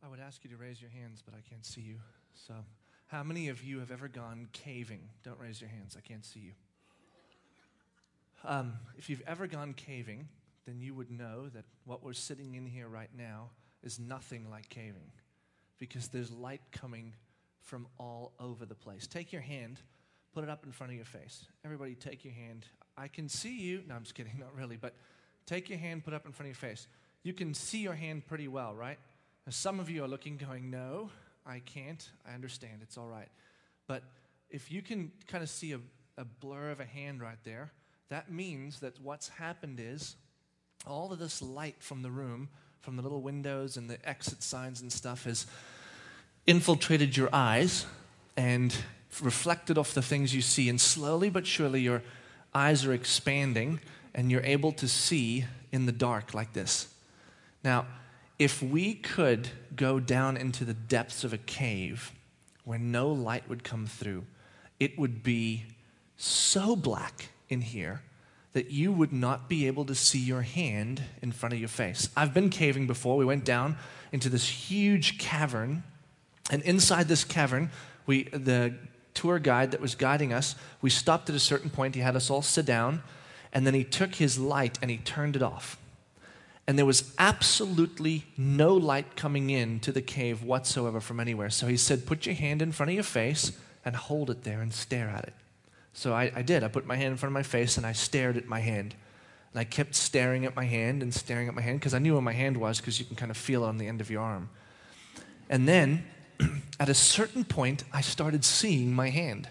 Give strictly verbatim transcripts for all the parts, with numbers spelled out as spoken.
I would ask you to raise your hands, but I can't see you. So, how many of you have ever gone caving? Don't raise your hands. I can't see you. Um, if you've ever gone caving, then you would know that what we're sitting in here right now is nothing like caving, because there's light coming from all over the place. Take your hand, put it up in front of your face. Everybody take your hand. I can see you. No, I'm just kidding, not really, but take your hand, put it up in front of your face. You can see your hand pretty well, right? Now, some of you are looking, going, no, I can't. I understand. It's all right. But if you can kind of see a, a blur of a hand right there, that means that what's happened is all of this light from the room, from the little windows and the exit signs and stuff, has infiltrated your eyes and reflected off the things you see. And slowly but surely your eyes are expanding and you're able to see in the dark like this. Now, if we could go down into the depths of a cave where no light would come through, it would be so black in here that you would not be able to see your hand in front of your face. I've been caving before. We went down into this huge cavern, and inside this cavern, we the tour guide that was guiding us, we stopped at a certain point. He had us all sit down, and then he took his light and he turned it off. And there was absolutely no light coming in to the cave whatsoever from anywhere. So he said, put your hand in front of your face and hold it there and stare at it. So I, I did. I put my hand in front of my face and I stared at my hand. And I kept staring at my hand and staring at my hand because I knew where my hand was, because you can kind of feel it on the end of your arm. And then at a certain point, I started seeing my hand.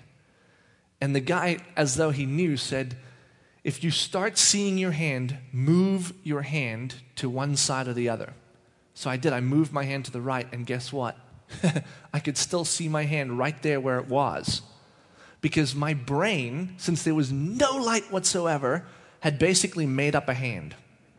And the guy, as though he knew, said, if you start seeing your hand, move your hand to one side or the other. So I did. I moved my hand to the right, and guess what? I could still see my hand right there where it was. Because my brain, since there was no light whatsoever, had basically made up a hand.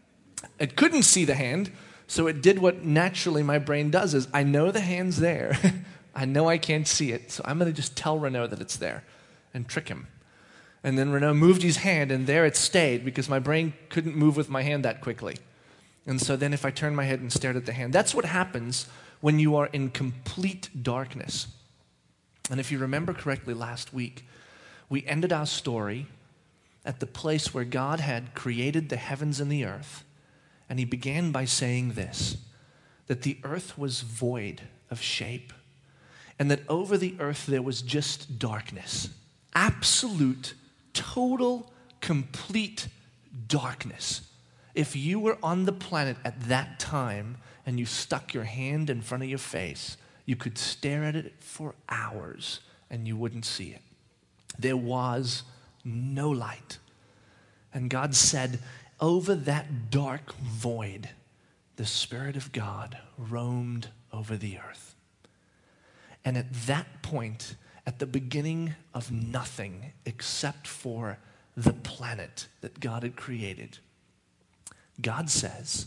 It couldn't see the hand, so it did what naturally my brain does, is I know the hand's there. I know I can't see it, so I'm going to just tell Renaud that it's there and trick him. And then Renaud moved his hand, and there it stayed because my brain couldn't move with my hand that quickly. And so then if I turned my head and stared at the hand, that's what happens when you are in complete darkness. And if you remember correctly last week, we ended our story at the place where God had created the heavens and the earth. And he began by saying this, that the earth was void of shape, and that over the earth there was just darkness. Absolute, total, complete darkness. If you were on the planet at that time and you stuck your hand in front of your face, you could stare at it for hours and you wouldn't see it. There was no light. And God said, over that dark void, the Spirit of God roamed over the earth. And at that point, at the beginning of nothing except for the planet that God had created, God says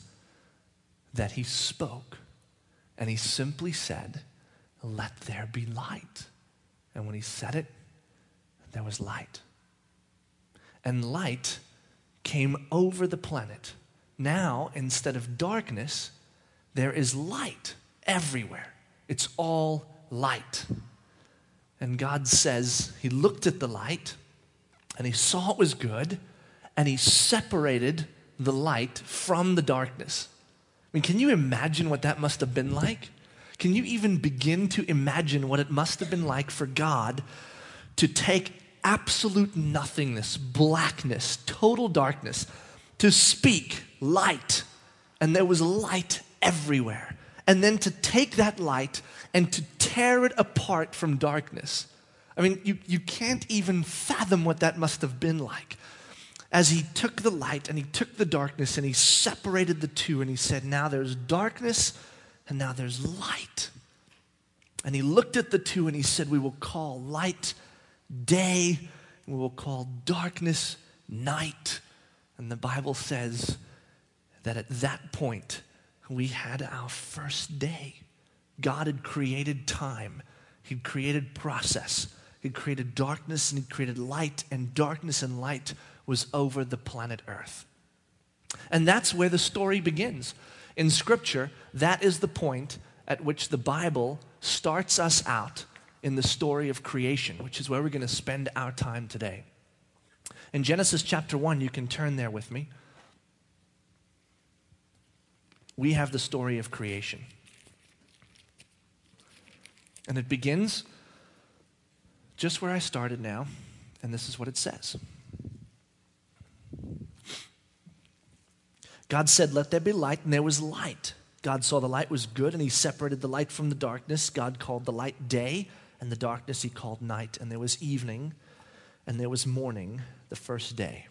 that he spoke, and he simply said, let there be light. And when he said it, there was light. And light came over the planet. Now, instead of darkness, there is light everywhere. It's all light. And God says he looked at the light and he saw it was good, and he separated the light from the darkness. I mean, can you imagine what that must have been like? Can you even begin to imagine what it must have been like for God to take absolute nothingness, blackness, total darkness, to speak light, and there was light everywhere, and then to take that light and to tear it apart from darkness? I mean, you, you can't even fathom what that must have been like. As he took the light and he took the darkness and he separated the two, and he said, now there's darkness and now there's light. And he looked at the two and he said, we will call light day, and we will call darkness night. And the Bible says that at that point, we had our first day. God had created time. He'd created process. He'd created darkness and he'd created light, and darkness and light was over the planet Earth. And that's where the story begins. In Scripture, that is the point at which the Bible starts us out in the story of creation, which is where we're going to spend our time today. In Genesis chapter one, you can turn there with me. We have the story of creation. And it begins just where I started now, and this is what it says. God said, "Let there be light," and there was light. God saw the light was good, and he separated the light from the darkness. God called the light day, and the darkness he called night. And there was evening, and there was morning, the first day.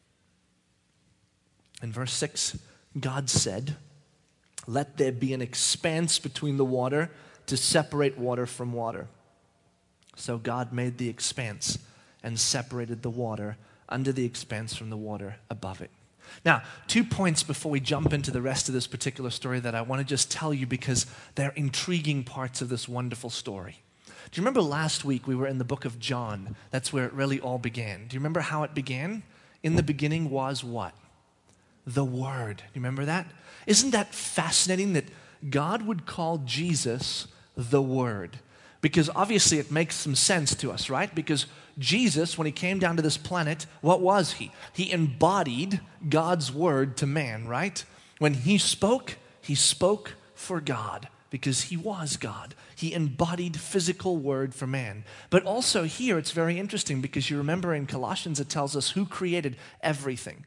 In verse six, God said, "Let there be an expanse between the water to separate water from water." So God made the expanse and separated the water under the expanse from the water above it. Now, two points before we jump into the rest of this particular story that I want to just tell you because they're intriguing parts of this wonderful story. Do you remember last week we were in the book of John? That's where it really all began. Do you remember how it began? In the beginning was what? The Word. Do you remember that? Isn't that fascinating that God would call Jesus the Word? Because obviously it makes some sense to us, right? Because Jesus, when he came down to this planet, what was he? He embodied God's word to man, right? When he spoke, he spoke for God because he was God. He embodied physical word for man. But also here, it's very interesting because you remember in Colossians, it tells us who created everything.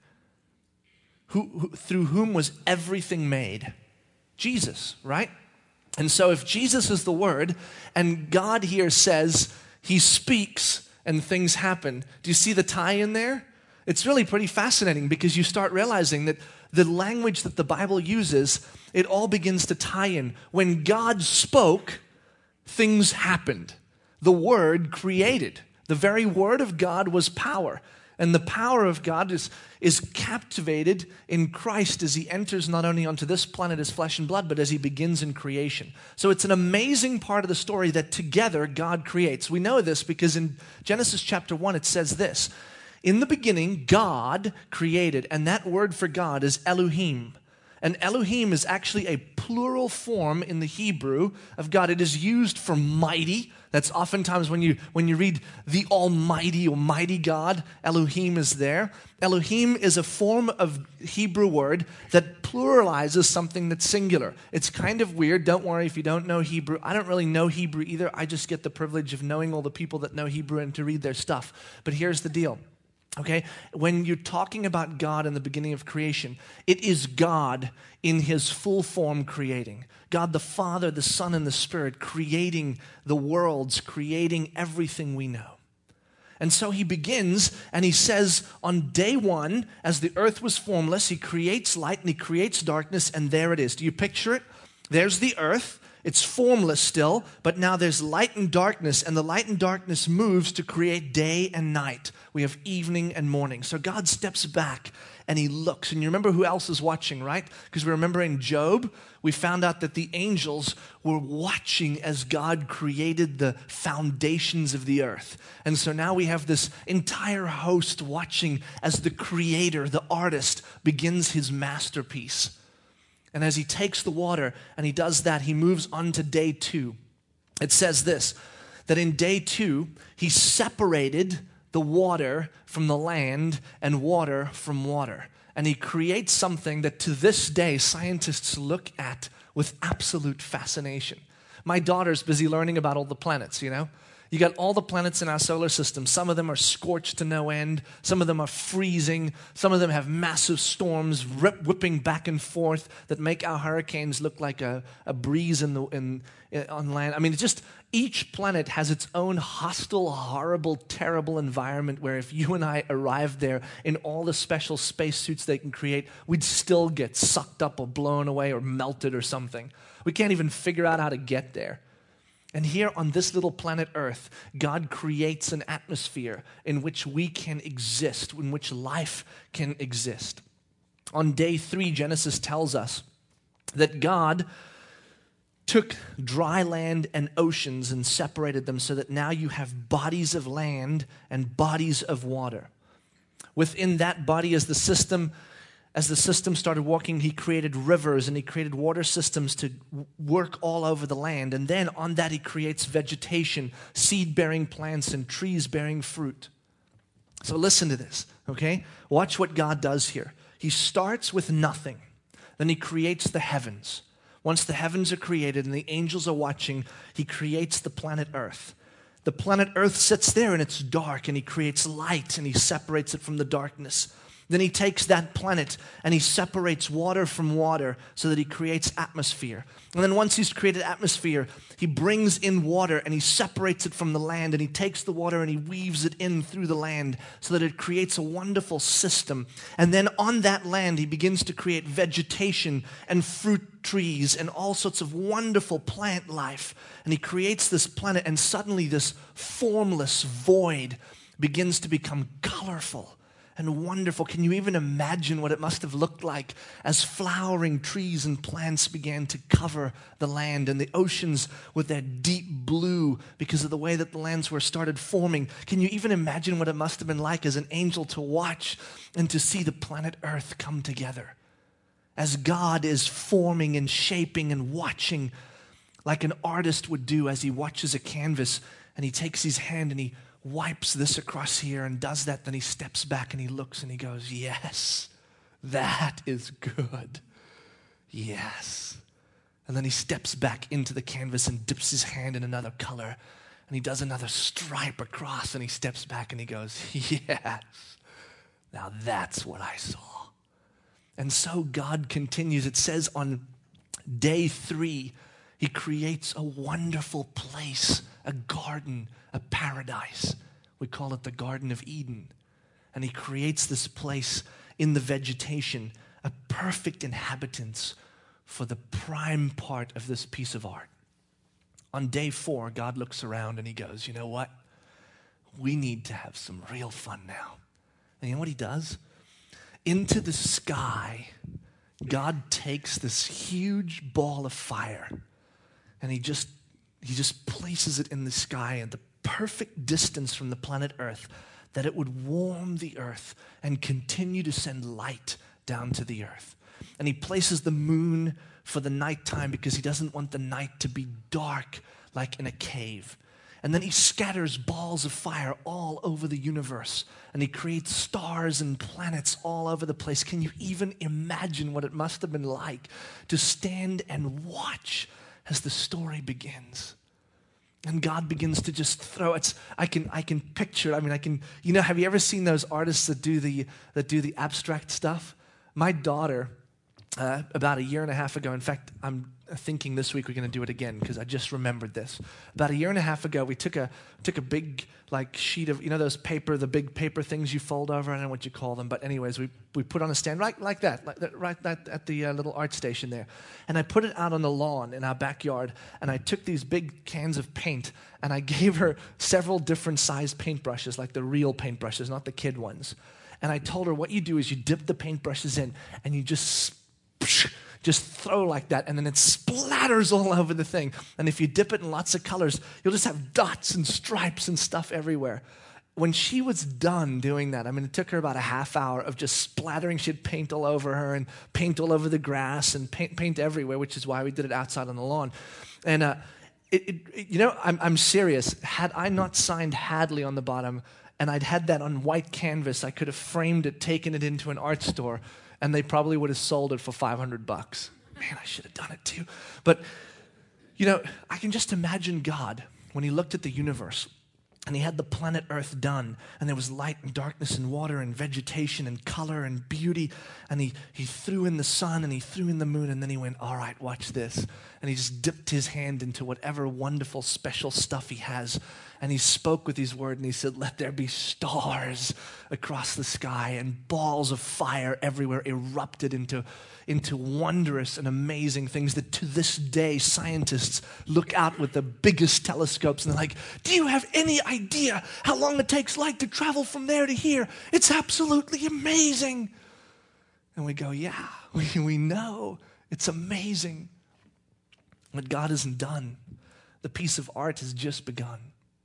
Who, who, through whom was everything made? Jesus, right? And so if Jesus is the Word, and God here says he speaks and things happen, do you see the tie in there? It's really pretty fascinating because you start realizing that the language that the Bible uses, it all begins to tie in. When God spoke, things happened. The Word created. The very Word of God was power. And the power of God is, is captivated in Christ as he enters not only onto this planet as flesh and blood, but as he begins in creation. So it's an amazing part of the story that together God creates. We know this because in Genesis chapter one it says this. In the beginning, God created, and that word for God is Elohim. And Elohim is actually a plural form in the Hebrew of God. It is used for mighty. That's oftentimes when you when you read the Almighty or Mighty God, Elohim is there. Elohim is a form of Hebrew word that pluralizes something that's singular. It's kind of weird. Don't worry if you don't know Hebrew. I don't really know Hebrew either. I just get the privilege of knowing all the people that know Hebrew and to read their stuff. But here's the deal. Okay, when you're talking about God in the beginning of creation, it is God in his full form creating. God the Father, the Son, and the Spirit creating the worlds, creating everything we know. And so he begins and he says on day one, as the earth was formless, he creates light and he creates darkness, and there it is. Do you picture it? There's the earth. It's formless still, but now there's light and darkness, and the light and darkness moves to create day and night. We have evening and morning. So God steps back and he looks. And you remember who else is watching, right? Because we remember in Job, we found out that the angels were watching as God created the foundations of the earth. And so now we have this entire host watching as the creator, the artist, begins his masterpiece. And as he takes the water and he does that, he moves on to day two. It says this, that in day two, he separated the water from the land and water from water. And he creates something that to this day scientists look at with absolute fascination. My daughter's busy learning about all the planets, you know. You got all the planets in our solar system. Some of them are scorched to no end. Some of them are freezing. Some of them have massive storms rip, whipping back and forth that make our hurricanes look like a, a breeze in the in, in on land. I mean, it's just each planet has its own hostile, horrible, terrible environment where if you and I arrived there in all the special spacesuits they can create, we'd still get sucked up or blown away or melted or something. We can't even figure out how to get there. And here on this little planet Earth, God creates an atmosphere in which we can exist, in which life can exist. On day three, Genesis tells us that God took dry land and oceans and separated them so that now you have bodies of land and bodies of water. Within that body is the system As the system started working, he created rivers and he created water systems to work all over the land. And then on that, he creates vegetation, seed-bearing plants and trees-bearing fruit. So listen to this, okay? Watch what God does here. He starts with nothing. Then he creates the heavens. Once the heavens are created and the angels are watching, he creates the planet Earth. The planet Earth sits there and it's dark, and he creates light and he separates it from the darkness. Then he takes that planet and he separates water from water so that he creates atmosphere. And then once he's created atmosphere, he brings in water and he separates it from the land, and he takes the water and he weaves it in through the land so that it creates a wonderful system. And then on that land, he begins to create vegetation and fruit trees and all sorts of wonderful plant life. And he creates this planet, and suddenly this formless void begins to become colorful and wonderful. Can you even imagine what it must have looked like as flowering trees and plants began to cover the land, and the oceans with their deep blue because of the way that the lands were started forming? Can you even imagine what it must have been like as an angel to watch and to see the planet Earth come together? As God is forming and shaping and watching like an artist would do as he watches a canvas, and he takes his hand and he wipes this across here and does that, then he steps back and he looks and he goes, yes, that is good. Yes. And then he steps back into the canvas and dips his hand in another color, and he does another stripe across, and he steps back and he goes, yes, now that's what I saw. And so God continues. It says on day three, he creates a wonderful place, a garden, a paradise. We call it the Garden of Eden. And he creates this place in the vegetation, a perfect inhabitants for the prime part of this piece of art. On day four, God looks around and he goes, you know what? We need to have some real fun now. And you know what he does? Into the sky, God takes this huge ball of fire, and he just he just places it in the sky at the perfect distance from the planet Earth, that it would warm the earth and continue to send light down to the earth. And he places the moon for the nighttime because he doesn't want the night to be dark like in a cave. And then he scatters balls of fire all over the universe, and he creates stars and planets all over the place. Can you even imagine what it must have been like to stand and watch as the story begins? And God begins to just throw it. I can I can picture it. I mean, I can, you know, have you ever seen those artists that do the that do the abstract stuff? My daughter, uh, about a year and a half ago, in fact, I'm thinking this week we're going to do it again because I just remembered this. About a year and a half ago, we took a took a big like sheet of, you know, those paper, the big paper things you fold over. I don't know what you call them, but anyways, we we put on a stand right like that, like that, right that, at the uh, little art station there, and I put it out on the lawn in our backyard. And I took these big cans of paint and I gave her several different sized paintbrushes, like the real paintbrushes, not the kid ones. And I told her, what you do is you dip the paintbrushes in and you just just throw like that, and then it splatters all over the thing. And if you dip it in lots of colors, you'll just have dots and stripes and stuff everywhere. When she was done doing that, I mean, it took her about a half hour of just splattering. She'd paint all over her and paint all over the grass and paint, paint everywhere, which is why we did it outside on the lawn. And, uh, it, it, it, you know, I'm, I'm serious. Had I not signed Hadley on the bottom and I'd had that on white canvas, I could have framed it, taken it into an art store, and they probably would have sold it for five hundred bucks. Man, I should have done it too. But, you know, I can just imagine God when he looked at the universe and he had the planet Earth done, and there was light and darkness and water and vegetation and color and beauty, and he, he threw in the sun and he threw in the moon, and then he went, all right, watch this. And he just dipped his hand into whatever wonderful special stuff he has, and he spoke with his word, and he said, let there be stars across the sky, and balls of fire everywhere erupted into, into wondrous and amazing things that to this day scientists look out with the biggest telescopes, and they're like, do you have any idea how long it takes light to travel from there to here? It's absolutely amazing. And we go, yeah, we, we know. It's amazing. But God isn't done. The piece of art has just begun.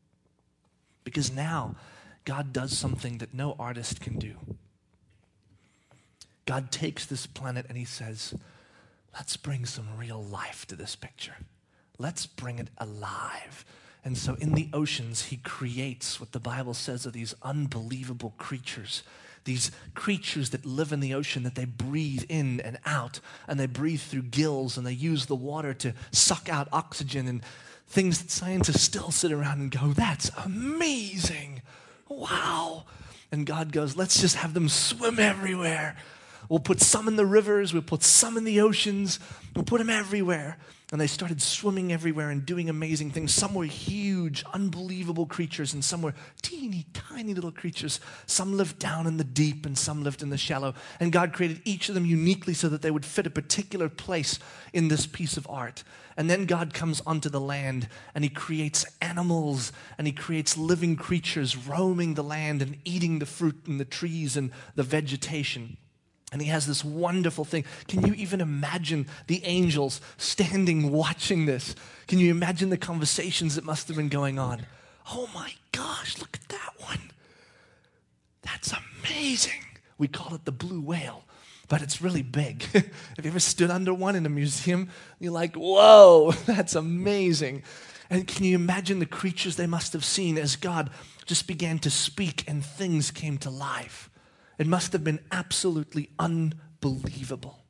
Because now, God does something that no artist can do. God takes this planet and he says, let's bring some real life to this picture. Let's bring it alive. And so in the oceans, he creates what the Bible says are these unbelievable creatures. These creatures that live in the ocean, that they breathe in and out, and they breathe through gills, and they use the water to suck out oxygen, and things that scientists still sit around and go, that's amazing. Wow. And God goes, let's just have them swim everywhere. We'll put some in the rivers, we'll put some in the oceans, we'll put them everywhere. And they started swimming everywhere and doing amazing things. Some were huge, unbelievable creatures, and some were teeny, tiny little creatures. Some lived down in the deep, and some lived in the shallow. And God created each of them uniquely so that they would fit a particular place in this piece of art. And then God comes onto the land, and he creates animals, and he creates living creatures roaming the land and eating the fruit and the trees and the vegetation. And he has this wonderful thing. Can you even imagine the angels standing watching this? Can you imagine the conversations that must have been going on? Oh my gosh, look at that one. That's amazing. We call it the blue whale, but it's really big. Have you ever stood under one in a museum? You're like, whoa, that's amazing. And can you imagine the creatures they must have seen as God just began to speak and things came to life? It must have been absolutely unbelievable.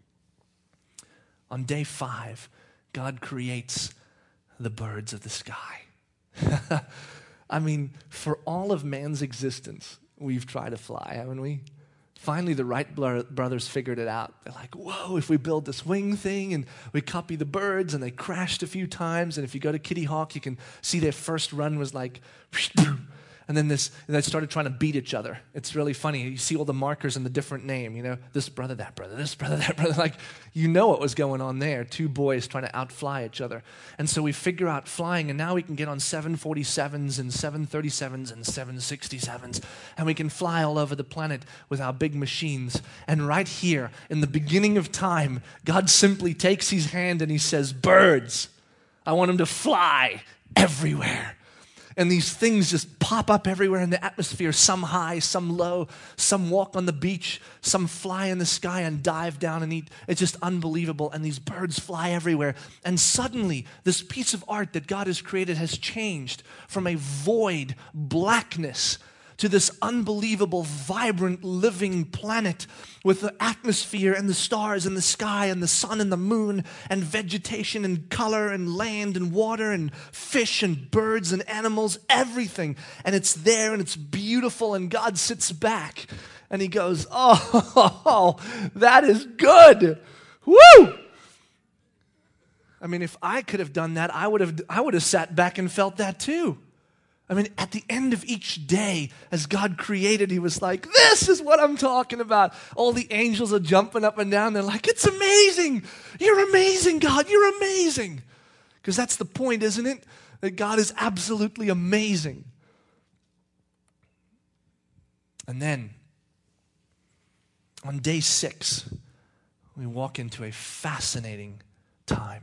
On day five, God creates the birds of the sky. I mean, for all of man's existence, we've tried to fly, haven't we? Finally, the Wright brothers figured it out. They're like, whoa, if we build this wing thing and we copy the birds, and they crashed a few times, and if you go to Kitty Hawk, you can see their first run was like, and then this, and they started trying to beat each other. It's really funny. You see all the markers in the different name, you know, this brother, that brother, this brother, that brother. Like, you know what was going on there. Two boys trying to outfly each other. And so we figure out flying, and now we can get on seven forty-sevens and seven thirty-sevens and seven sixty-sevens, and we can fly all over the planet with our big machines. And right here, in the beginning of time, God simply takes his hand and he says, birds, I want them to fly everywhere. And these things just pop up everywhere in the atmosphere, some high, some low, some walk on the beach, some fly in the sky and dive down and eat. It's just unbelievable. And these birds fly everywhere. And suddenly, this piece of art that God has created has changed from a void blackness to this unbelievable, vibrant, living planet with the atmosphere and the stars and the sky and the sun and the moon and vegetation and color and land and water and fish and birds and animals, everything. And it's there and it's beautiful, and God sits back and he goes, oh, that is good. Woo! I mean, if I could have done that, I would have, I would have sat back and felt that too. I mean, at the end of each day, as God created, he was like, this is what I'm talking about. All the angels are jumping up and down. They're like, it's amazing. You're amazing, God. You're amazing. Because that's the point, isn't it? That God is absolutely amazing. And then, on day six, we walk into a fascinating time.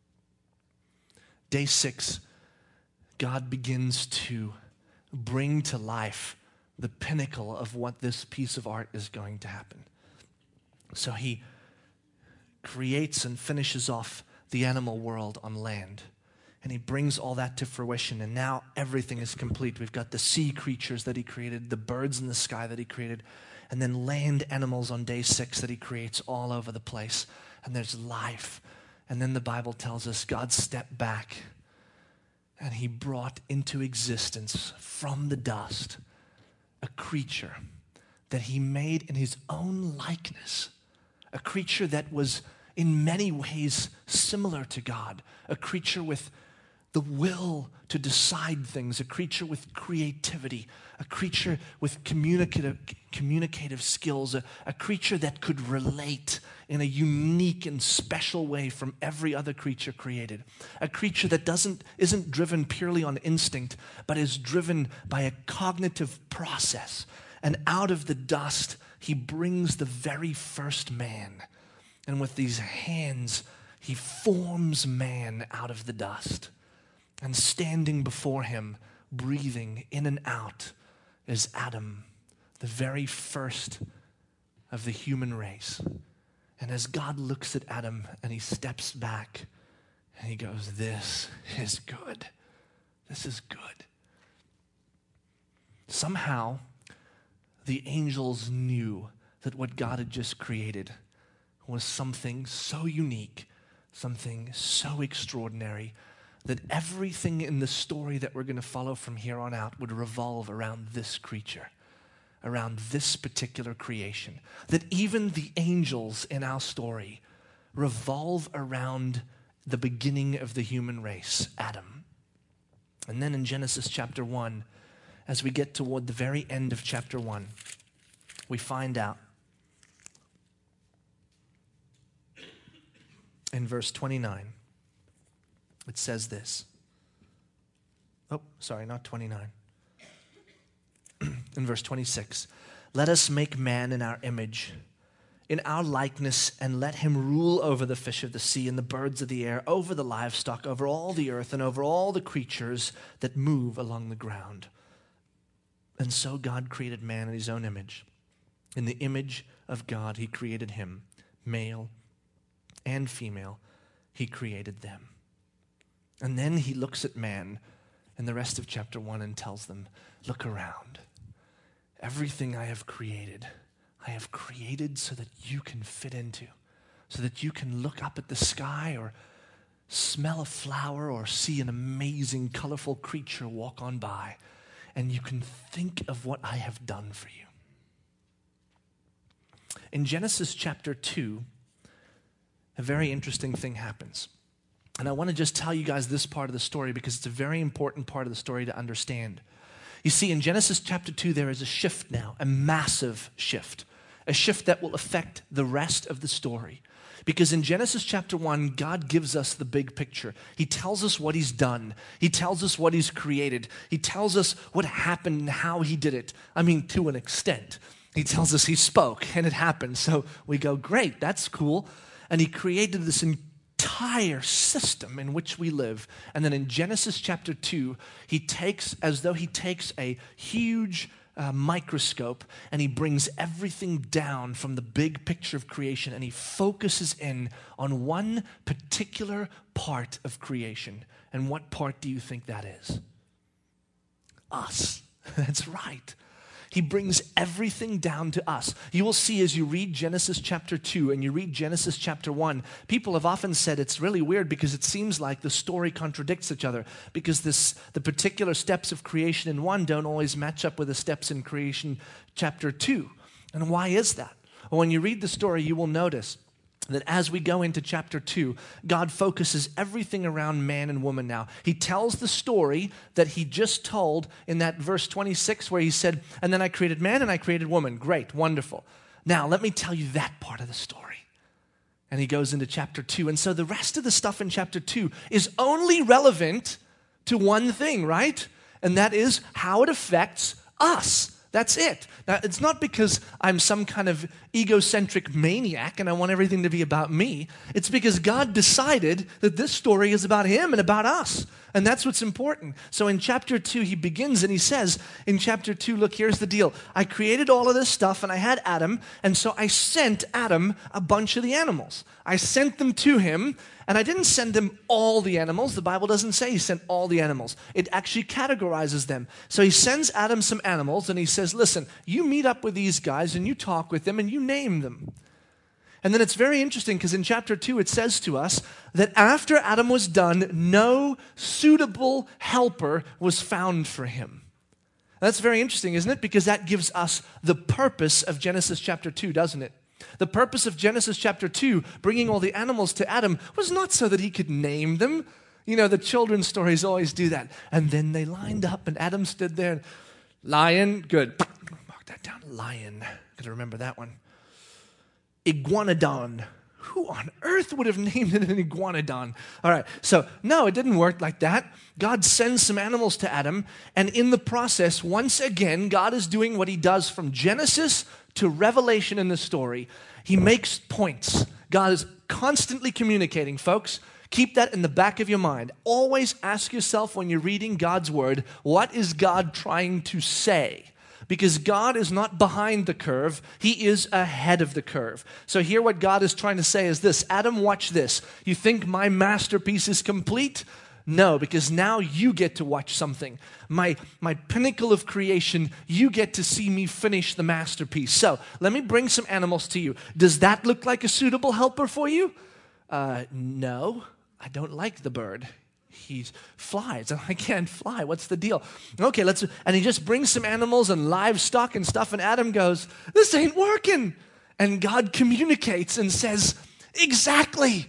Day six, God begins to bring to life the pinnacle of what this piece of art is going to happen. So he creates and finishes off the animal world on land. And he brings all that to fruition. And now everything is complete. We've got the sea creatures that he created, the birds in the sky that he created, and then land animals on day six that he creates all over the place. And there's life. And then the Bible tells us God stepped back and he brought into existence from the dust a creature that he made in his own likeness, a creature that was in many ways similar to God, a creature with the will to decide things, a creature with creativity, a creature with communicative, communicative skills, a, a creature that could relate in a unique and special way from every other creature created, a creature that doesn't isn't driven purely on instinct, but is driven by a cognitive process. And out of the dust, he brings the very first man. And with these hands, he forms man out of the dust. And standing before him, breathing in and out, is Adam, the very first of the human race. And as God looks at Adam and he steps back and he goes, this is good. This is good. Somehow, the angels knew that what God had just created was something so unique, something so extraordinary, that everything in the story that we're going to follow from here on out would revolve around this creature, around this particular creation. That even the angels in our story revolve around the beginning of the human race, Adam. And then in Genesis chapter one, as we get toward the very end of chapter one, we find out in verse twenty-nine, it says this. Oh, sorry, not twenty-nine. In verse twenty-six, let us make man in our image, in our likeness, and let him rule over the fish of the sea and the birds of the air, over the livestock, over all the earth, and over all the creatures that move along the ground. And so God created man in his own image. In the image of God, he created him, male and female, he created them. And then he looks at man in the rest of chapter one and tells them, look around. Everything I have created, I have created so that you can fit into, so that you can look up at the sky or smell a flower or see an amazing, colorful creature walk on by, and you can think of what I have done for you. In Genesis chapter two, a very interesting thing happens. And I want to just tell you guys this part of the story because it's a very important part of the story to understand. You see, in Genesis chapter two, there is a shift now, a massive shift, a shift that will affect the rest of the story. Because in Genesis chapter one, God gives us the big picture. He tells us what he's done. He tells us what he's created. He tells us what happened and how he did it. I mean, to an extent. He tells us he spoke and it happened. So we go, great, that's cool. And he created this entire system in which we live. And then in Genesis chapter two, he takes, as though he takes a huge uh, microscope and he brings everything down from the big picture of creation and he focuses in on one particular part of creation. And what part do you think that is? Us. That's right. He brings everything down to us. You will see as you read Genesis chapter two and you read Genesis chapter one, people have often said it's really weird because it seems like the story contradicts each other because this, the particular steps of creation in one don't always match up with the steps in creation chapter two. And why is that? Well, when you read the story, you will notice that as we go into chapter two, God focuses everything around man and woman now. He tells the story that he just told in that verse twenty-six where he said, and then I created man and I created woman. Great, wonderful. Now, let me tell you that part of the story. And he goes into chapter two. And so the rest of the stuff in chapter two is only relevant to one thing, right? And that is how it affects us. That's it. Now, it's not because I'm some kind of egocentric maniac and I want everything to be about me. It's because God decided that this story is about him and about us. And that's what's important. So in chapter two, he begins and he says, in chapter two, look, here's the deal. I created all of this stuff and I had Adam, and so I sent Adam a bunch of the animals. I sent them to him, and I didn't send him all the animals. The Bible doesn't say he sent all the animals. It actually categorizes them. So he sends Adam some animals and he says, listen, you meet up with these guys and you talk with them and you name them. And then it's very interesting because in chapter two it says to us that after Adam was done, no suitable helper was found for him. That's very interesting, isn't it? Because that gives us the purpose of Genesis chapter two, doesn't it? The purpose of Genesis chapter two, bringing all the animals to Adam, was not so that he could name them. You know, the children's stories always do that. And then they lined up and Adam stood there. Lion, good. Mark that down, lion. Got to remember that one. Iguanodon. Who on earth would have named it an iguanodon? All right, so no, it didn't work like that. God sends some animals to Adam, and in the process, once again, God is doing what he does from Genesis to Revelation in the story. He makes points. God is constantly communicating, folks. Keep that in the back of your mind. Always ask yourself when you're reading God's word, what is God trying to say? Because God is not behind the curve. He is ahead of the curve. So here what God is trying to say is this. Adam, watch this. You think my masterpiece is complete? No, because now you get to watch something. My, my pinnacle of creation, you get to see me finish the masterpiece. So let me bring some animals to you. Does that look like a suitable helper for you? Uh, no, I don't like the bird. He flies, and I can't fly. What's the deal? Okay, let's, and he just brings some animals and livestock and stuff, and Adam goes, this ain't working. And God communicates and says, exactly.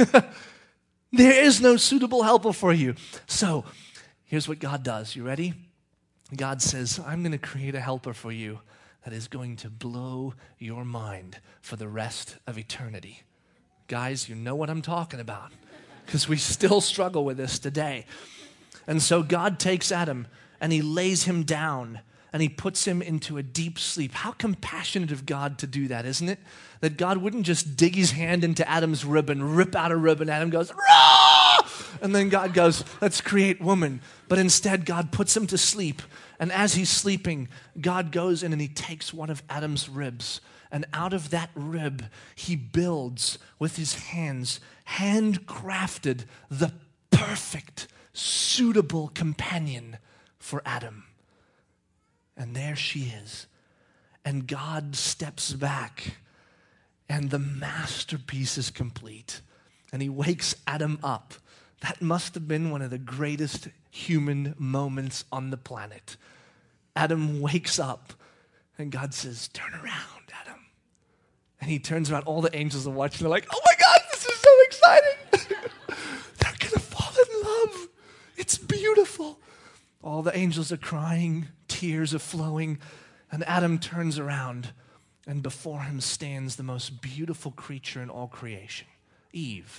There is no suitable helper for you. So here's what God does. You ready? God says, I'm going to create a helper for you that is going to blow your mind for the rest of eternity. Guys, you know what I'm talking about, because we still struggle with this today. And so God takes Adam and he lays him down and he puts him into a deep sleep. How compassionate of God to do that, isn't it? That God wouldn't just dig his hand into Adam's rib and rip out a rib, and Adam goes, "Rah!" And then God goes, let's create woman. But instead, God puts him to sleep. And as he's sleeping, God goes in and he takes one of Adam's ribs. And out of that rib, he builds with his hands, handcrafted, the perfect, suitable companion for Adam. And there she is. And God steps back, and the masterpiece is complete. And he wakes Adam up. That must have been one of the greatest human moments on the planet. Adam wakes up, and God says, turn around, Adam. And he turns around. All the angels are watching. They're like, oh my God, this is so exciting. They're going to fall in love. It's beautiful. All the angels are crying. Tears are flowing. And Adam turns around, and before him stands the most beautiful creature in all creation, Eve.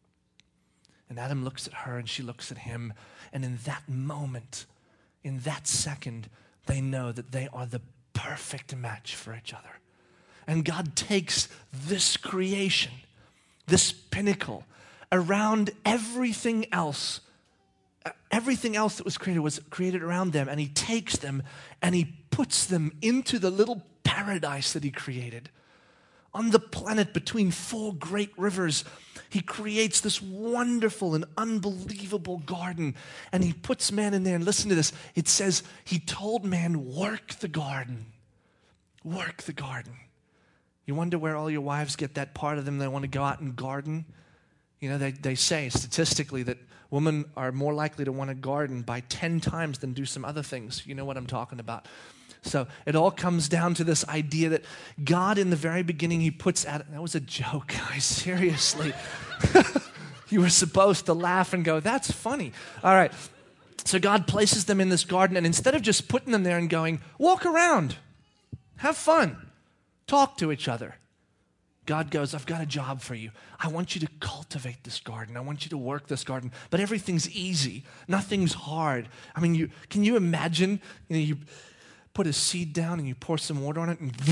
And Adam looks at her, and she looks at him. And in that moment, in that second, they know that they are the perfect match for each other. And God takes this creation, this pinnacle, around everything else. Everything else that was created was created around them, and he takes them and he puts them into the little paradise that he created. On the planet between four great rivers, he creates this wonderful and unbelievable garden, and he puts man in there. And listen to this. It says he told man, work the garden. Work the garden. You wonder where all your wives get that part of them they want to go out and garden? You know, they, they say statistically that women are more likely to want to garden by ten times than do some other things. You know what I'm talking about. So it all comes down to this idea that God in the very beginning, he puts Adam. That was a joke, guys. Seriously. You were supposed to laugh and go, that's funny. All right. So God places them in this garden, and instead of just putting them there and going, walk around, have fun, talk to each other, God goes, I've got a job for you. I want you to cultivate this garden. I want you to work this garden. But everything's easy. Nothing's hard. I mean, you can you imagine, you know, you put a seed down and you pour some water on it and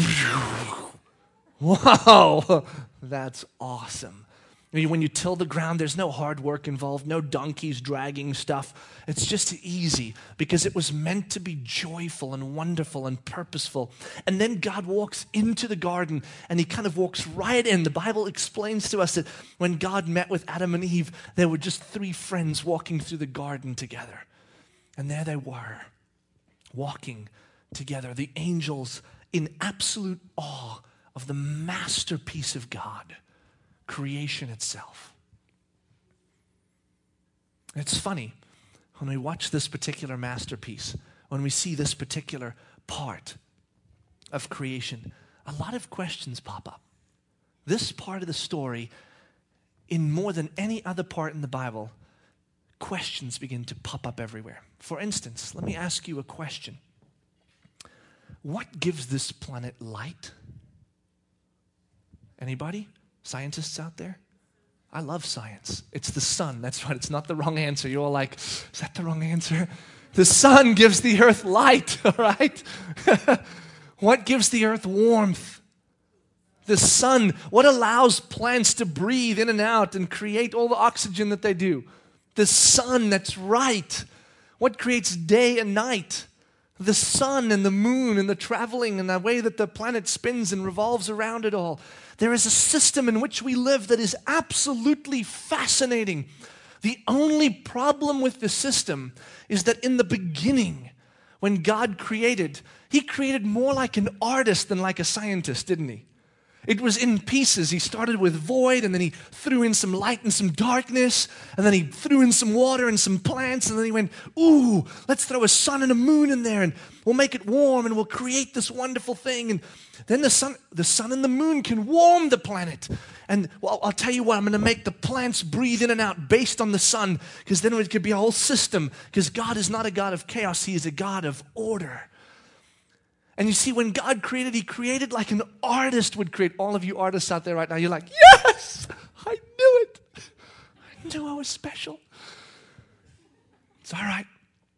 wow, that's awesome. I mean, when you till the ground, there's no hard work involved, no donkeys dragging stuff. It's just easy because it was meant to be joyful and wonderful and purposeful. And then God walks into the garden and he kind of walks right in. The Bible explains to us that when God met with Adam and Eve, there were just three friends walking through the garden together. And there they were, walking together, the angels in absolute awe of the masterpiece of God. Creation itself. It's funny when we watch this particular masterpiece, when we see this particular part of creation, a lot of questions pop up. This part of the story, in more than any other part in the Bible, questions begin to pop up everywhere. For instance, let me ask you a question. What gives this planet light? Anybody? Scientists out there? I love science. It's the sun. That's right. It's not the wrong answer. You're all like, is that the wrong answer? The sun gives the earth light, all right? What gives the earth warmth? The sun. What allows plants to breathe in and out and create all the oxygen that they do? The sun, that's right. What creates day and night? The sun and the moon and the traveling and the way that the planet spins and revolves around it all. There is a system in which we live that is absolutely fascinating. The only problem with the system is that in the beginning, when God created, He created more like an artist than like a scientist, didn't He? It was in pieces. He started with void, and then He threw in some light and some darkness, and then He threw in some water and some plants, and then He went, ooh, let's throw a sun and a moon in there, and we'll make it warm, and we'll create this wonderful thing. And then the sun, the sun and the moon can warm the planet. And well, I'll tell you what, I'm going to make the plants breathe in and out based on the sun, because then it could be a whole system, because God is not a God of chaos. He is a God of order. And you see, when God created, He created like an artist would create. All of you artists out there right now, you're like, yes, I knew it. I knew I was special. It's all right.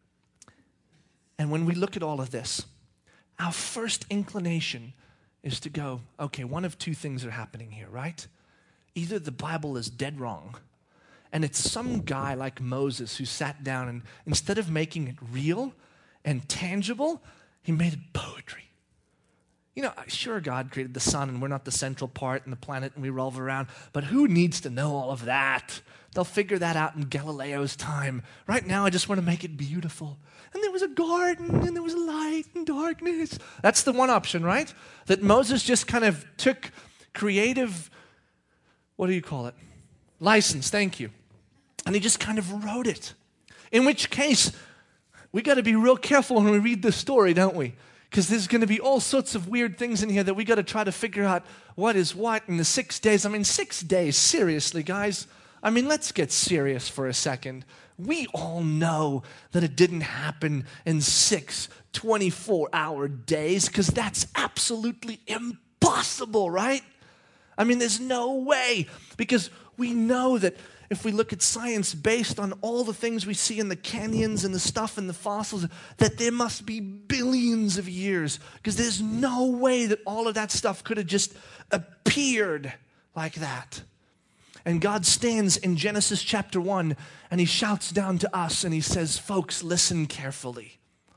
And when we look at all of this, our first inclination is to go, okay, one of two things are happening here, right? Either the Bible is dead wrong, and it's some guy like Moses who sat down and instead of making it real and tangible, He made it poetry. You know, sure, God created the sun, and we're not the central part, and the planet, and we revolve around, but who needs to know all of that? They'll figure that out in Galileo's time. Right now, I just want to make it beautiful. And there was a garden, and there was light and darkness. That's the one option, right? That Moses just kind of took creative, what do you call it? License, thank you. And he just kind of wrote it. In which case, we got to be real careful when we read this story, don't we? Because there's going to be all sorts of weird things in here that we got to try to figure out what is what in the six days. I mean, six days, seriously, guys. I mean, let's get serious for a second. We all know that it didn't happen in six twenty-four hour days, because that's absolutely impossible, right? I mean, there's no way, because we know that if we look at science based on all the things we see in the canyons and the stuff in the fossils, that there must be billions of years, because there's no way that all of that stuff could have just appeared like that. And God stands in Genesis chapter one, and He shouts down to us, and He says, folks, listen carefully.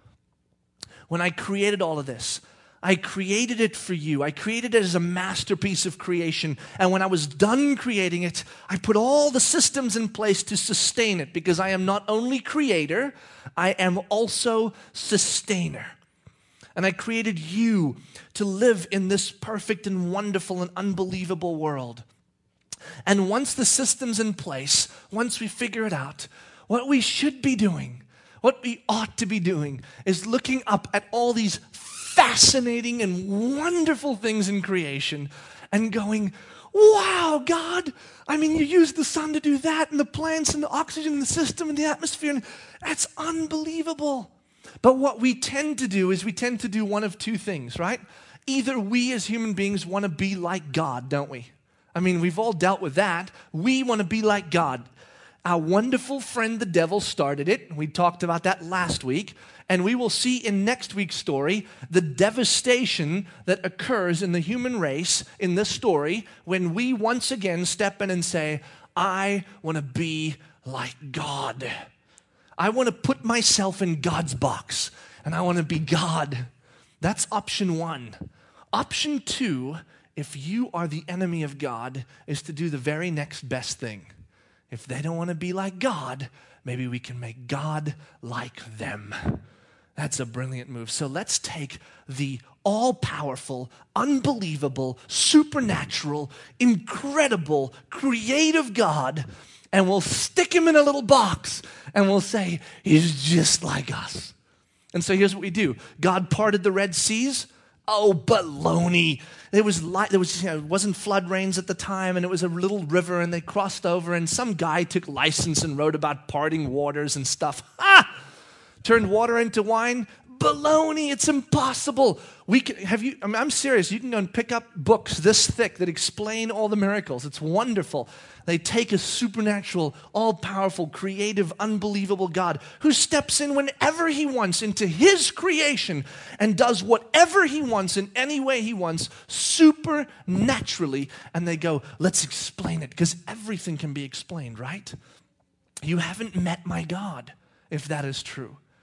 When I created all of this, I created it for you. I created it as a masterpiece of creation. And when I was done creating it, I put all the systems in place to sustain it, because I am not only creator, I am also sustainer. And I created you to live in this perfect and wonderful and unbelievable world. And once the system's in place, once we figure it out, what we should be doing, what we ought to be doing, is looking up at all these fascinating and wonderful things in creation and going, wow, God, I mean, you used the sun to do that, and the plants and the oxygen in the system and the atmosphere, and that's unbelievable. But what we tend to do is we tend to do one of two things, right? Either we as human beings want to be like God, don't we? I mean, we've all dealt with that. We want to be like God. Our wonderful friend, the devil, started it. We talked about that last week. And we will see in next week's story the devastation that occurs in the human race in this story when we once again step in and say, I want to be like God. I want to put myself in God's box, and I want to be God. That's option one. Option two, if you are the enemy of God, is to do the very next best thing. If they don't want to be like God, maybe we can make God like them. That's a brilliant move. So let's take the all-powerful, unbelievable, supernatural, incredible, creative God, and we'll stick Him in a little box, and we'll say, He's just like us. And so here's what we do. God parted the Red Seas. Oh, baloney. There was light, there was, you know, it wasn't flood rains at the time, and it was a little river, and they crossed over, and some guy took license and wrote about parting waters and stuff. Ha! Turned water into wine? Baloney, it's impossible. We can, have you, I mean, I'm serious, you can go and pick up books this thick that explain all the miracles. It's wonderful. They take a supernatural, all-powerful, creative, unbelievable God who steps in whenever He wants into His creation and does whatever He wants in any way He wants, supernaturally, and they go, let's explain it, because everything can be explained, right? You haven't met my God, if that is true.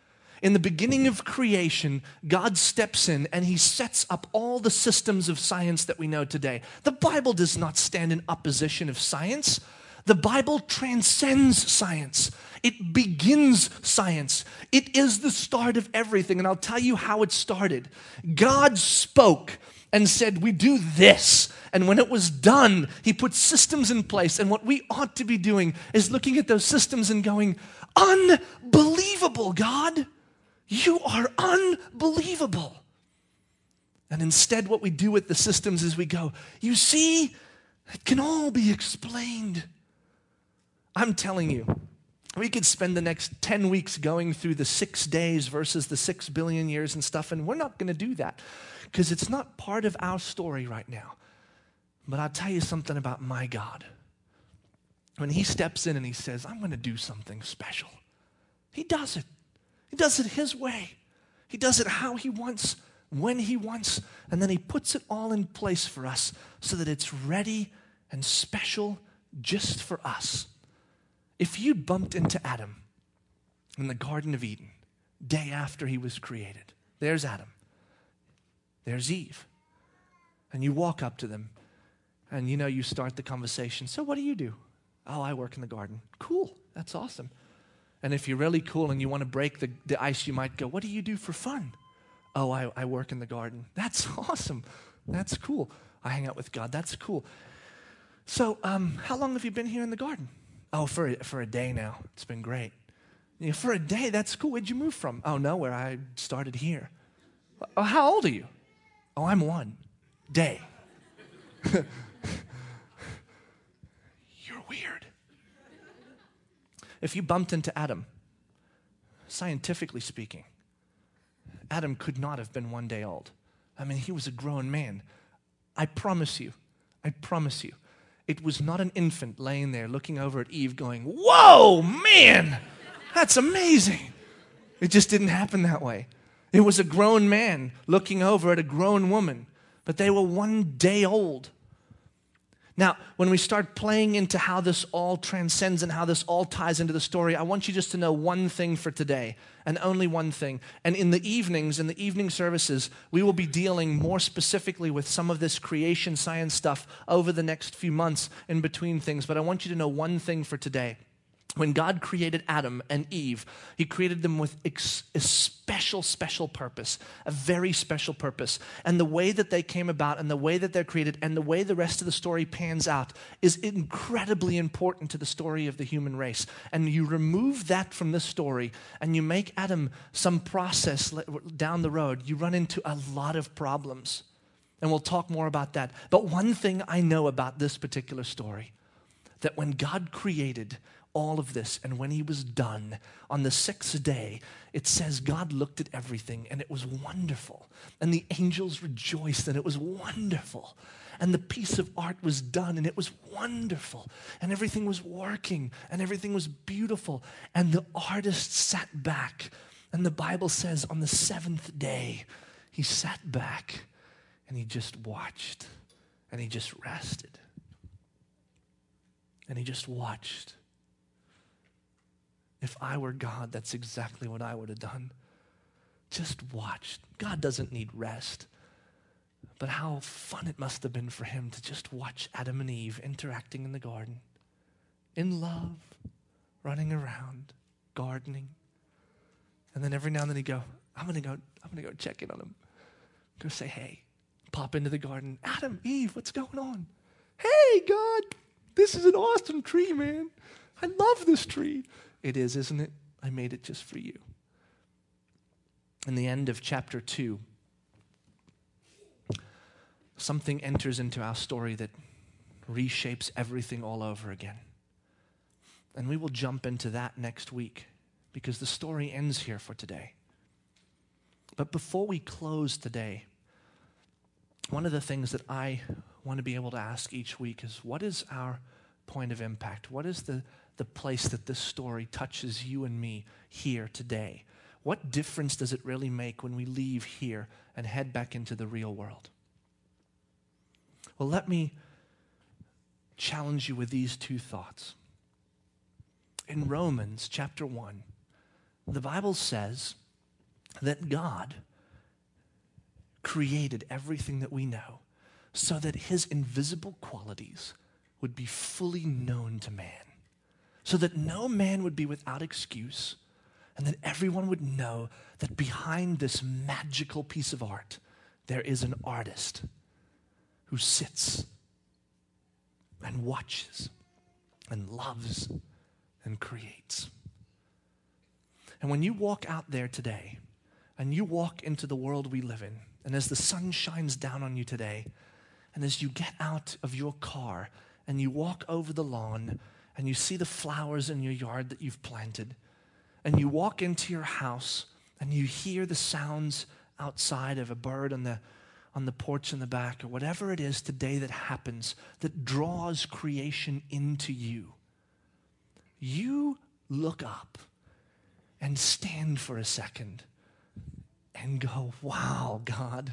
In the beginning of creation, God steps in and he sets up all the systems of science that we know today. The Bible does not stand in opposition of science. The Bible transcends science. It begins science. It is the start of everything. And I'll tell you how it started. God spoke and said, we do this. And when it was done, he put systems in place. And what we ought to be doing is looking at those systems and going, unbelievable, God. You are unbelievable. And instead, what we do with the systems is we go, you see, it can all be explained. I'm telling you, we could spend the next ten weeks going through the six days versus the six billion years and stuff, and we're not going to do that because it's not part of our story right now. But I'll tell you something about my God. When he steps in and he says, I'm going to do something special, he does it. He does it his way. He does it how he wants, when he wants, and then he puts it all in place for us so that it's ready and special just for us. If you'd bumped into Adam in the Garden of Eden, day after he was created, there's Adam, there's Eve, and you walk up to them, and you know, you start the conversation, so what do you do? Oh, I work in the garden. Cool, that's awesome. And if you're really cool and you want to break the, the ice, you might go, what do you do for fun? Oh, I, I work in the garden. That's awesome. That's cool. I hang out with God. That's cool. So um, how long have you been here in the garden? Oh, for a, for a day now. It's been great. You know, for a day, that's cool. Where'd you move from? Oh, nowhere. I started here. Oh, how old are you? Oh, I'm one. Day. You're weird. If you bumped into Adam, scientifically speaking, Adam could not have been one day old. I mean, he was a grown man. I promise you, I promise you, it was not an infant laying there looking over at Eve going, whoa, man, that's amazing. It just didn't happen that way. It was a grown man looking over at a grown woman, but they were one day old. Now, when we start playing into how this all transcends and how this all ties into the story, I want you just to know one thing for today, and only one thing. And in the evenings, in the evening services, we will be dealing more specifically with some of this creation science stuff over the next few months in between things. But I want you to know one thing for today. When God created Adam and Eve, he created them with ex- a special, special purpose, a very special purpose. And the way that they came about and the way that they're created and the way the rest of the story pans out is incredibly important to the story of the human race. And you remove that from this story and you make Adam some process down the road, you run into a lot of problems. And we'll talk more about that. But one thing I know about this particular story, that when God created all of this, and when he was done, on the sixth day, it says God looked at everything, and it was wonderful. And the angels rejoiced, and it was wonderful. And the piece of art was done, and it was wonderful. And everything was working, and everything was beautiful. And the artist sat back, and the Bible says on the seventh day, he sat back, and he just watched, and he just rested. And he just watched. If I were God, that's exactly what I would have done. Just watched. God doesn't need rest. But how fun it must have been for him to just watch Adam and Eve interacting in the garden, in love, running around, gardening. And then every now and then he'd go, I'm gonna go, I'm gonna go check in on him. Go say, hey, pop into the garden. Adam, Eve, what's going on? Hey, God, this is an awesome tree, man. I love this tree. It is, isn't it? I made it just for you. In the end of chapter two, something enters into our story that reshapes everything all over again. And we will jump into that next week because the story ends here for today. But before we close today, one of the things that I want to be able to ask each week is, what is our point of impact? What is the the place that this story touches you and me here today? What difference does it really make when we leave here and head back into the real world? Well, let me challenge you with these two thoughts. In Romans chapter one, the Bible says that God created everything that we know so that his invisible qualities would be fully known to man, so that no man would be without excuse, and that everyone would know that behind this magical piece of art, there is an artist who sits and watches and loves and creates. And when you walk out there today, and you walk into the world we live in, and as the sun shines down on you today, and as you get out of your car and you walk over the lawn and you see the flowers in your yard that you've planted, and you walk into your house and you hear the sounds outside of a bird on the, on the porch in the back, or whatever it is today that happens that draws creation into you, you look up and stand for a second and go, wow, God,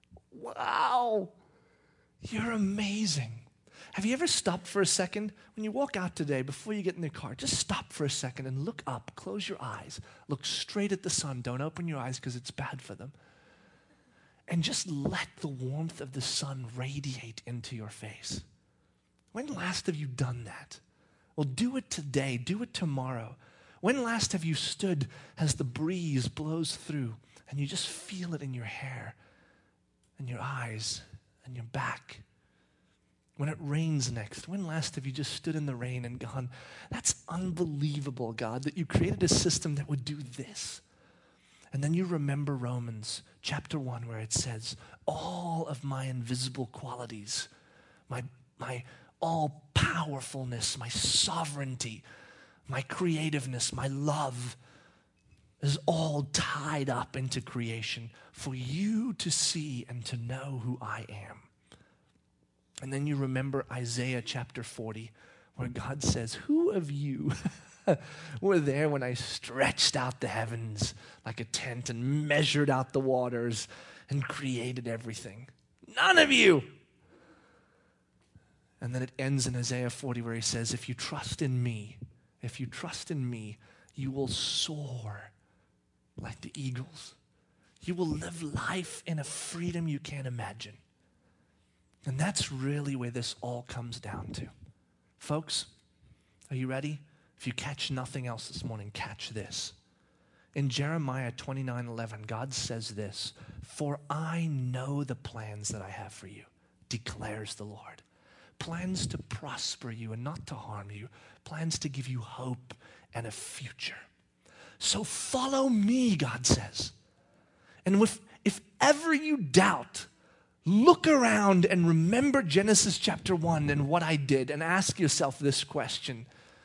wow, you're amazing. Have you ever stopped for a second? When you walk out today, before you get in the car, just stop for a second and look up, close your eyes, look straight at the sun. Don't open your eyes because it's bad for them. And just let the warmth of the sun radiate into your face. When last have you done that? Well, do it today. Do it tomorrow. When last have you stood as the breeze blows through and you just feel it in your hair and your eyes and your back? When it rains next, when last have you just stood in the rain and gone, that's unbelievable, God, that you created a system that would do this. And then you remember Romans chapter one, where it says, all of my invisible qualities, my, my all-powerfulness, my sovereignty, my creativeness, my love is all tied up into creation for you to see and to know who I am. And then you remember Isaiah chapter forty, where God says, who of you were there when I stretched out the heavens like a tent and measured out the waters and created everything? None of you. And then it ends in Isaiah forty where he says, if you trust in me, if you trust in me, you will soar like the eagles. You will live life in a freedom you can't imagine. And that's really where this all comes down to. Folks, are you ready? If you catch nothing else this morning, catch this. In Jeremiah twenty-nine eleven, God says this, for I know the plans that I have for you, declares the Lord. Plans to prosper you and not to harm you. Plans to give you hope and a future. So follow me, God says. And if, if ever you doubt, look around and remember Genesis chapter one and what I did, and ask yourself this question.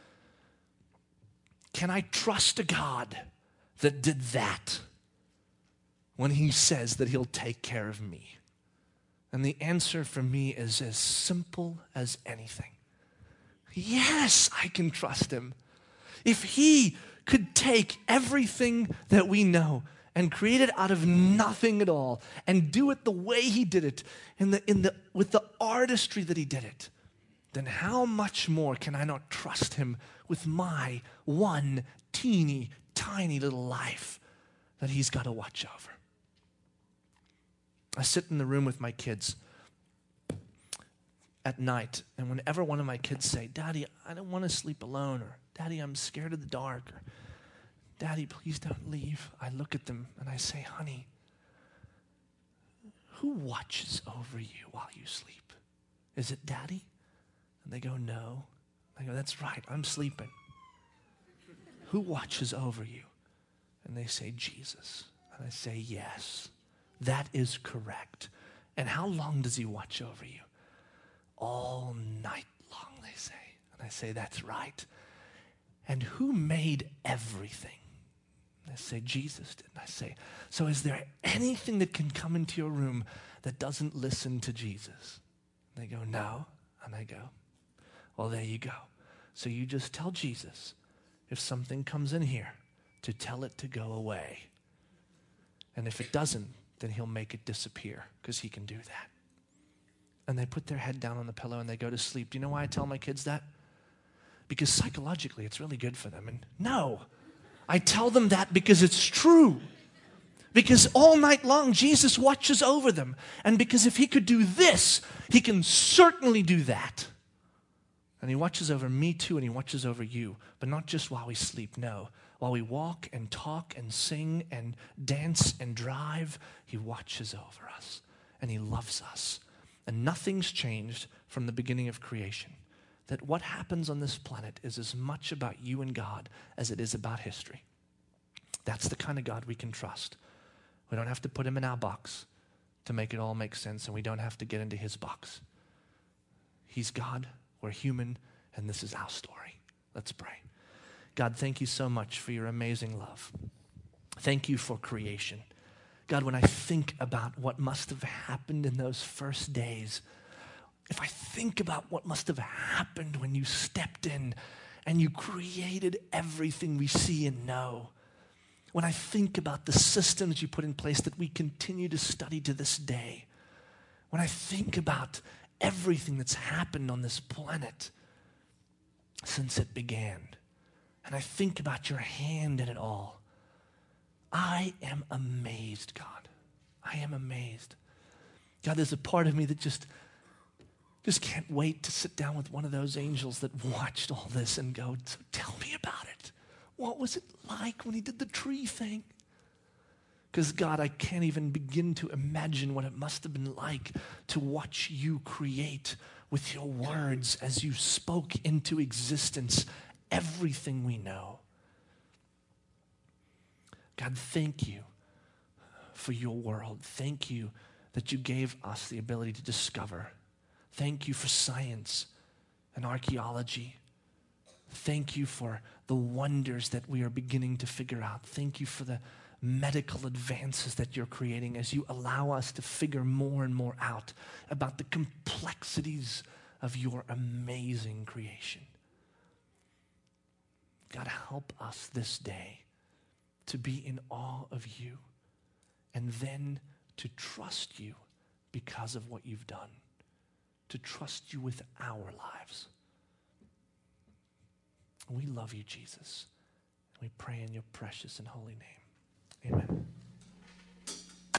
Can I trust a God that did that when he says that he'll take care of me? And the answer for me is as simple as anything. Yes, I can trust him. If he could take everything that we know and create it out of nothing at all and do it the way he did it, in the, in the, with the artistry that he did it, then how much more can I not trust him with my one teeny, tiny little life that he's got to watch over? I sit in the room with my kids at night, and whenever one of my kids say, Daddy, I don't want to sleep alone, or Daddy, I'm scared of the dark, or Daddy, please don't leave, I look at them and I say, honey, who watches over you while you sleep? Is it Daddy? And they go, no. I go, that's right, I'm sleeping. Who watches over you? And they say, Jesus. And I say, yes, that is correct. And how long does he watch over you? All night long, they say. And I say, that's right. And who made everything? And I say, Jesus did. And I say, so is there anything that can come into your room that doesn't listen to Jesus? And they go, no. And I go, well, there you go. So you just tell Jesus, if something comes in here, to tell it to go away. And if it doesn't, then he'll make it disappear, because he can do that. And they put their head down on the pillow and they go to sleep. Do you know why I tell my kids that? Because psychologically it's really good for them. And no, I tell them that because it's true. Because all night long, Jesus watches over them. And because if he could do this, he can certainly do that. And he watches over me too, and he watches over you. But not just while we sleep, no. While we walk and talk and sing and dance and drive, he watches over us. And he loves us. And nothing's changed from the beginning of creation. That what happens on this planet is as much about you and God as it is about history. That's the kind of God we can trust. We don't have to put him in our box to make it all make sense, and we don't have to get into his box. He's God, we're human, and this is our story. Let's pray. God, thank you so much for your amazing love. Thank you for creation. God, when I think about what must have happened in those first days, if I think about what must have happened when you stepped in and you created everything we see and know, when I think about the systems you put in place that we continue to study to this day, when I think about everything that's happened on this planet since it began, and I think about your hand in it all, I am amazed, God. I am amazed. God, there's a part of me that just, just can't wait to sit down with one of those angels that watched all this and go, so tell me about it. What was it like when he did the tree thing? Because God, I can't even begin to imagine what it must have been like to watch you create with your words as you spoke into existence everything we know. God, thank you for your world. Thank you that you gave us the ability to discover. Thank you for science and archaeology. Thank you for the wonders that we are beginning to figure out. Thank you for the medical advances that you're creating as you allow us to figure more and more out about the complexities of your amazing creation. God, help us this day to be in awe of you and then to trust you because of what you've done, to trust you with our lives. We love you, Jesus. We pray in your precious and holy name. Amen.